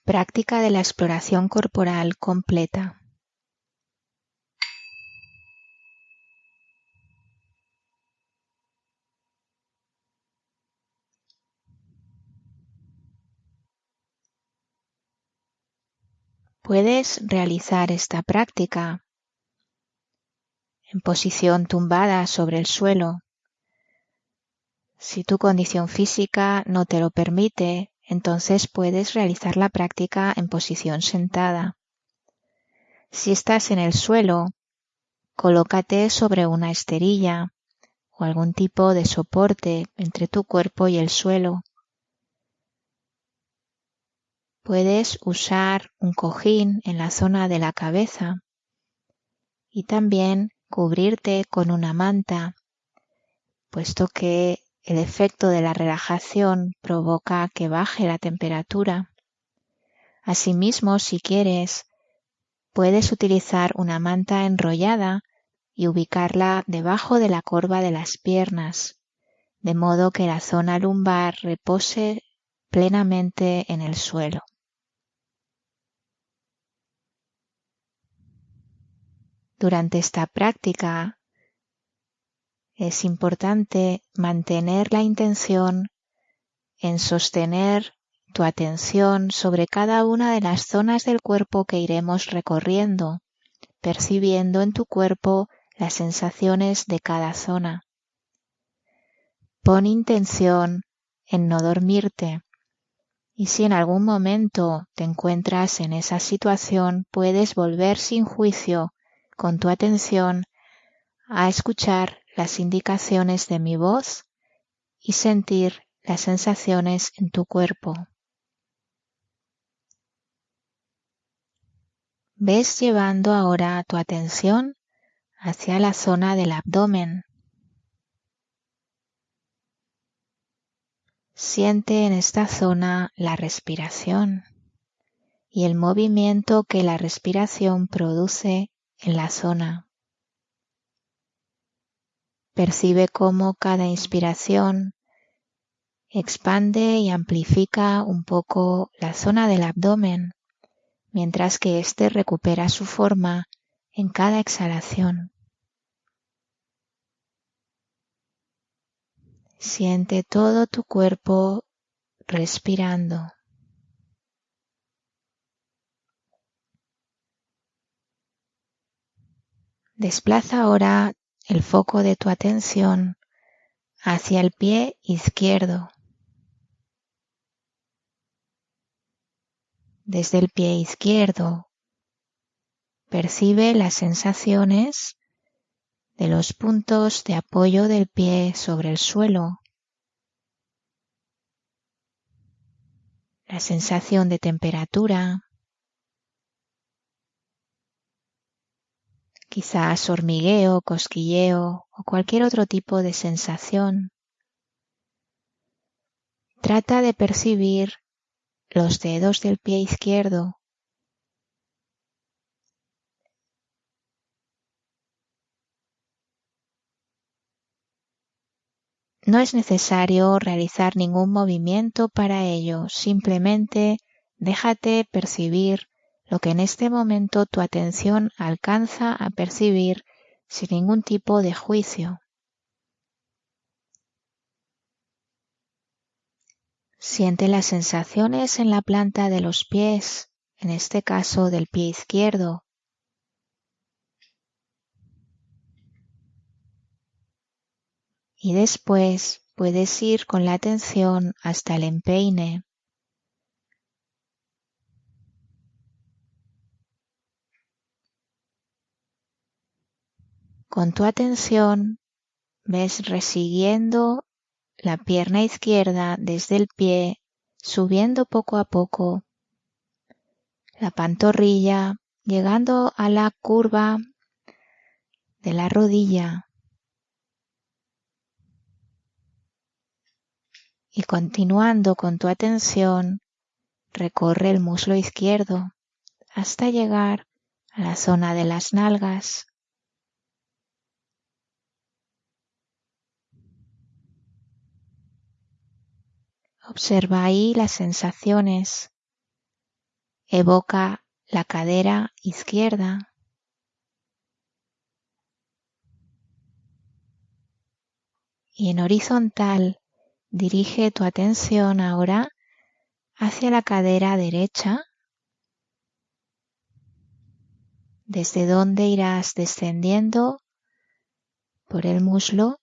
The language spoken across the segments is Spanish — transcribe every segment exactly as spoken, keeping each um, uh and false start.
Práctica de la exploración corporal completa. Puedes realizar esta práctica en posición tumbada sobre el suelo. Si tu condición física no te lo permite, entonces puedes realizar la práctica en posición sentada. Si estás en el suelo, colócate sobre una esterilla o algún tipo de soporte entre tu cuerpo y el suelo. Puedes usar un cojín en la zona de la cabeza y también cubrirte con una manta, puesto que el efecto de la relajación provoca que baje la temperatura. Asimismo, si quieres, puedes utilizar una manta enrollada y ubicarla debajo de la corva de las piernas, de modo que la zona lumbar repose plenamente en el suelo. Durante esta práctica es importante mantener la intención en sostener tu atención sobre cada una de las zonas del cuerpo que iremos recorriendo, percibiendo en tu cuerpo las sensaciones de cada zona. Pon intención en no dormirte y si en algún momento te encuentras en esa situación, puedes volver sin juicio con tu atención a escuchar las indicaciones de mi voz y sentir las sensaciones en tu cuerpo. Ves llevando ahora tu atención hacia la zona del abdomen. Siente en esta zona la respiración y el movimiento que la respiración produce en la zona. Percibe cómo cada inspiración expande y amplifica un poco la zona del abdomen, mientras que éste recupera su forma en cada exhalación. Siente todo tu cuerpo respirando. Desplaza ahora el foco de tu atención hacia el pie izquierdo. Desde el pie izquierdo, percibe las sensaciones de los puntos de apoyo del pie sobre el suelo, la sensación de temperatura, quizás hormigueo, cosquilleo o cualquier otro tipo de sensación. Trata de percibir los dedos del pie izquierdo. No es necesario realizar ningún movimiento para ello, simplemente déjate percibir lo que en este momento tu atención alcanza a percibir sin ningún tipo de juicio. Siente las sensaciones en la planta de los pies, en este caso del pie izquierdo. Y después puedes ir con la atención hasta el empeine. Con tu atención ves resiguiendo la pierna izquierda desde el pie, subiendo poco a poco la pantorrilla, llegando a la curva de la rodilla y continuando con tu atención, recorre el muslo izquierdo hasta llegar a la zona de las nalgas. Observa ahí las sensaciones evoca la cadera izquierda. Y en horizontal dirige tu atención ahora hacia la cadera derecha, desde donde irás descendiendo por el muslo,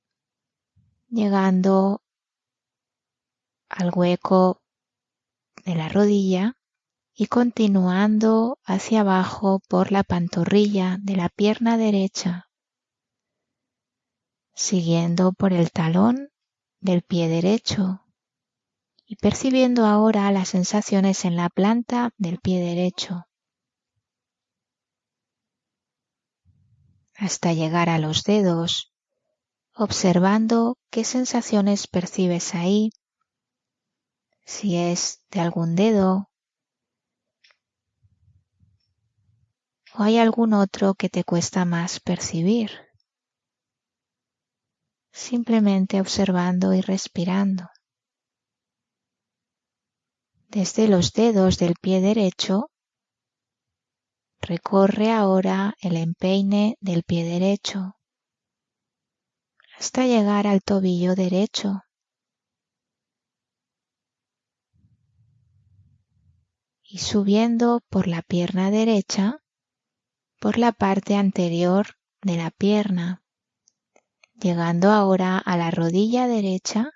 llegando al hueco de la rodilla y continuando hacia abajo por la pantorrilla de la pierna derecha, siguiendo por el talón del pie derecho y percibiendo ahora las sensaciones en la planta del pie derecho, hasta llegar a los dedos, observando qué sensaciones percibes ahí, si es de algún dedo o hay algún otro que te cuesta más percibir. Simplemente observando y respirando. Desde los dedos del pie derecho, recorre ahora el empeine del pie derecho hasta llegar al tobillo derecho. Y subiendo por la pierna derecha, por la parte anterior de la pierna, llegando ahora a la rodilla derecha,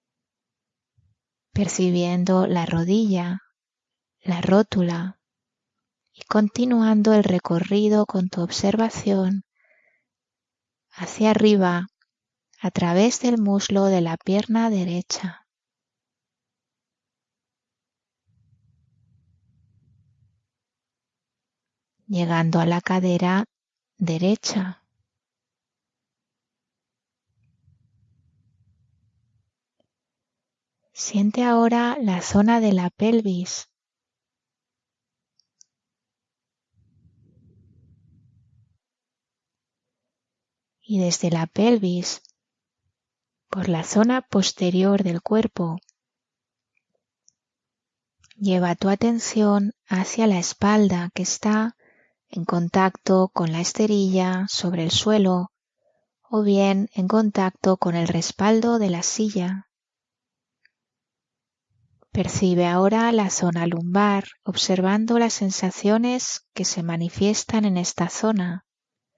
percibiendo la rodilla, la rótula, y continuando el recorrido con tu observación hacia arriba a través del muslo de la pierna derecha. Llegando a la cadera derecha. Siente ahora la zona de la pelvis. Y desde la pelvis, por la zona posterior del cuerpo, lleva tu atención hacia la espalda que está en contacto con la esterilla sobre el suelo o bien en contacto con el respaldo de la silla. Percibe ahora la zona lumbar, observando las sensaciones que se manifiestan en esta zona,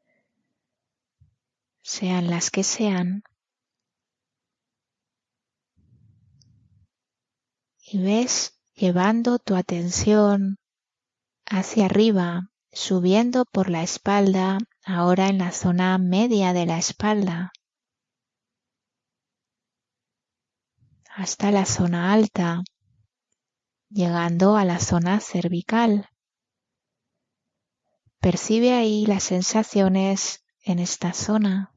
sean las que sean. Y ves llevando tu atención hacia arriba, subiendo por la espalda, ahora en la zona media de la espalda, hasta la zona alta, llegando a la zona cervical. Percibe ahí las sensaciones en esta zona.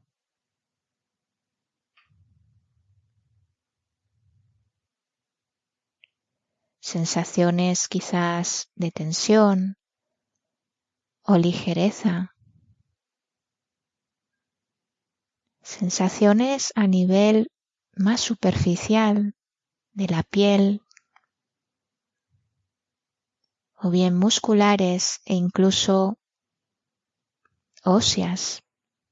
Sensaciones quizás de tensión o ligereza. Sensaciones a nivel más superficial de la piel o bien musculares e incluso óseas.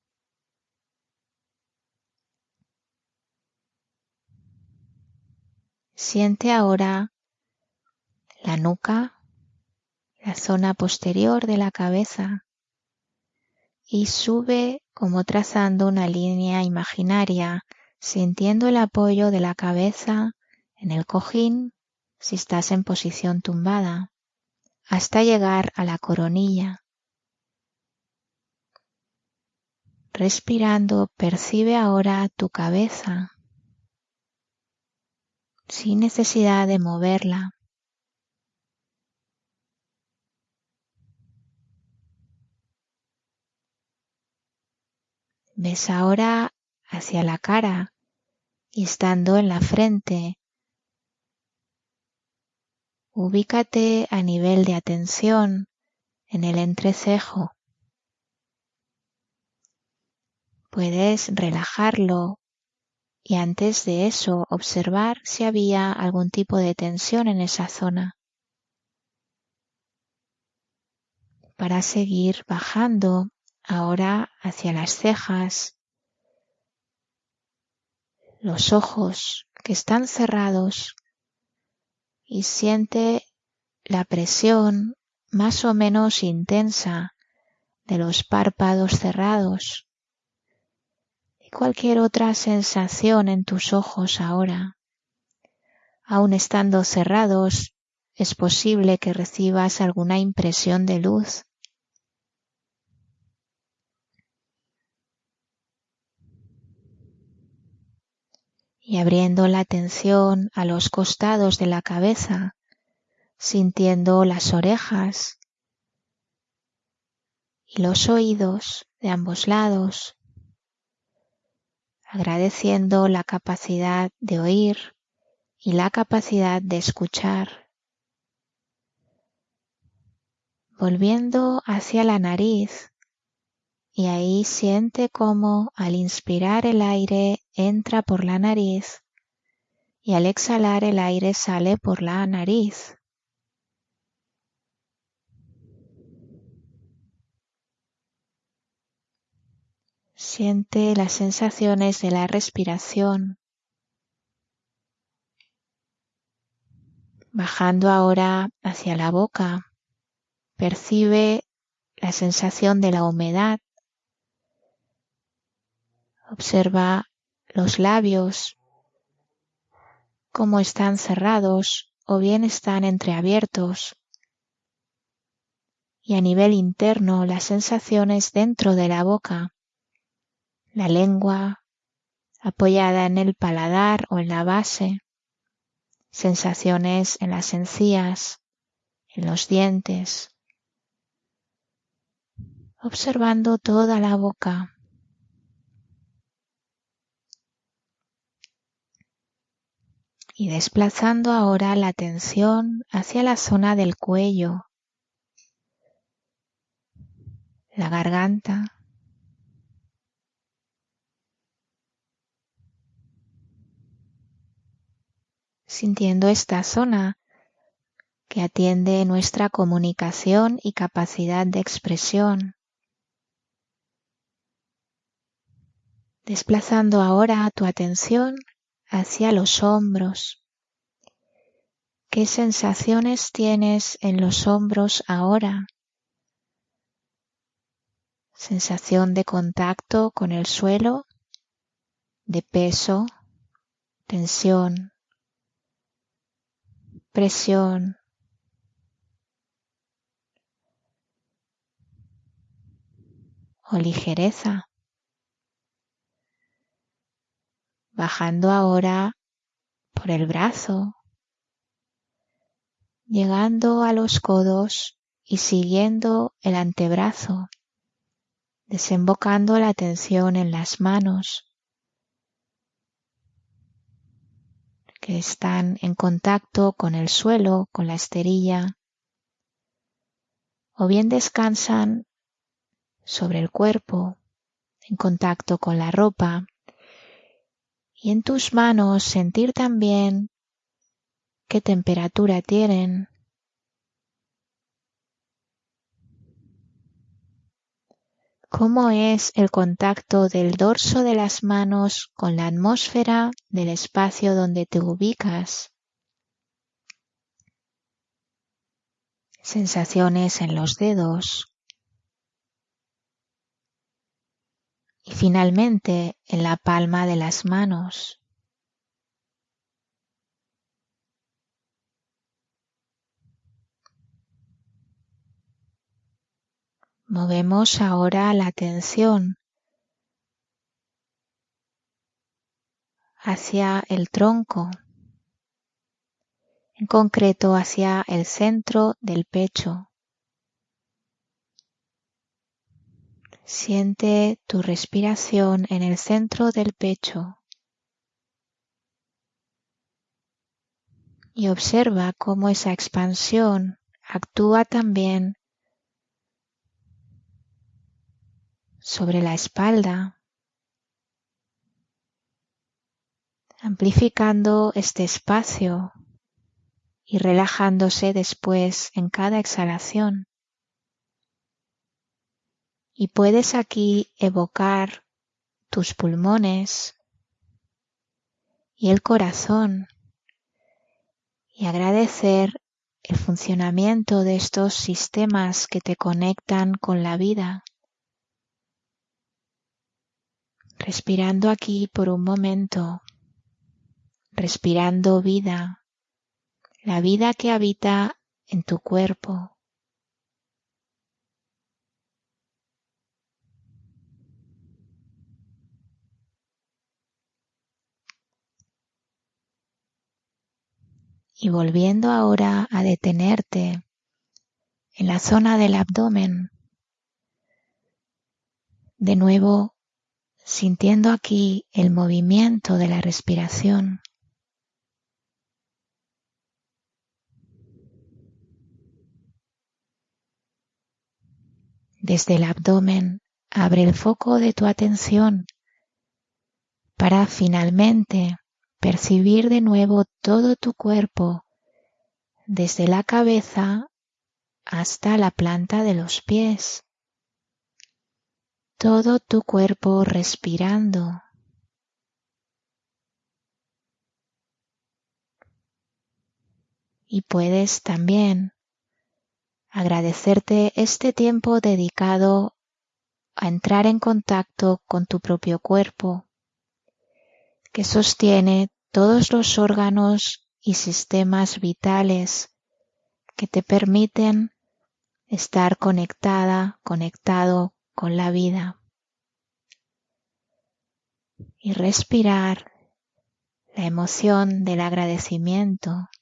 Siente ahora la nuca, la zona posterior de la cabeza y sube como trazando una línea imaginaria, sintiendo el apoyo de la cabeza en el cojín si estás en posición tumbada, hasta llegar a la coronilla. Respirando, percibe ahora tu cabeza sin necesidad de moverla. Ves ahora hacia la cara y estando en la frente, ubícate a nivel de atención en el entrecejo. Puedes relajarlo y antes de eso observar si había algún tipo de tensión en esa zona. para seguir bajando ahora hacia las cejas, los ojos que están cerrados, y siente la presión más o menos intensa de los párpados cerrados y cualquier otra sensación en tus ojos ahora. Aún estando cerrados, es posible que recibas alguna impresión de luz. Y abriendo la atención a los costados de la cabeza, sintiendo las orejas y los oídos de ambos lados, agradeciendo la capacidad de oír y la capacidad de escuchar. Volviendo hacia la nariz, y ahí siente cómo al inspirar el aire entra por la nariz y al exhalar el aire sale por la nariz. Siente las sensaciones de la respiración. Bajando ahora hacia la boca, percibe la sensación de la humedad. Observa los labios, cómo están cerrados o bien están entreabiertos. Y a nivel interno, las sensaciones dentro de la boca, la lengua apoyada en el paladar o en la base, sensaciones en las encías, en los dientes, observando toda la boca. Y desplazando ahora la atención hacia la zona del cuello, la garganta, sintiendo esta zona que atiende nuestra comunicación y capacidad de expresión. Desplazando ahora tu atención hacia los hombros. ¿Qué sensaciones tienes en los hombros ahora? Sensación de contacto con el suelo, de peso, tensión, presión. O ligereza. Bajando ahora por el brazo, llegando a los codos y siguiendo el antebrazo, desembocando la atención en las manos que están en contacto con el suelo, con la esterilla, o bien descansan sobre el cuerpo, en contacto con la ropa, y en tus manos sentir también qué temperatura tienen. ¿Cómo es el contacto del dorso de las manos con la atmósfera del espacio donde te ubicas? Sensaciones en los dedos. Y finalmente en la palma de las manos. Movemos ahora la atención hacia el tronco, en concreto hacia el centro del pecho. Siente tu respiración en el centro del pecho y observa cómo esa expansión actúa también sobre la espalda, amplificando este espacio y relajándose después en cada exhalación. Y puedes aquí evocar tus pulmones y el corazón y agradecer el funcionamiento de estos sistemas que te conectan con la vida. Respirando aquí por un momento, respirando vida, la vida que habita en tu cuerpo. Y volviendo ahora a detenerte en la zona del abdomen, de nuevo sintiendo aquí el movimiento de la respiración. Desde el abdomen abre el foco de tu atención para finalmente percibir de nuevo todo tu cuerpo, desde la cabeza hasta la planta de los pies. Todo tu cuerpo respirando. Y puedes también agradecerte este tiempo dedicado a entrar en contacto con tu propio cuerpo, que sostiene todos los órganos y sistemas vitales que te permiten estar conectada, conectado con la vida. Y respirar la emoción del agradecimiento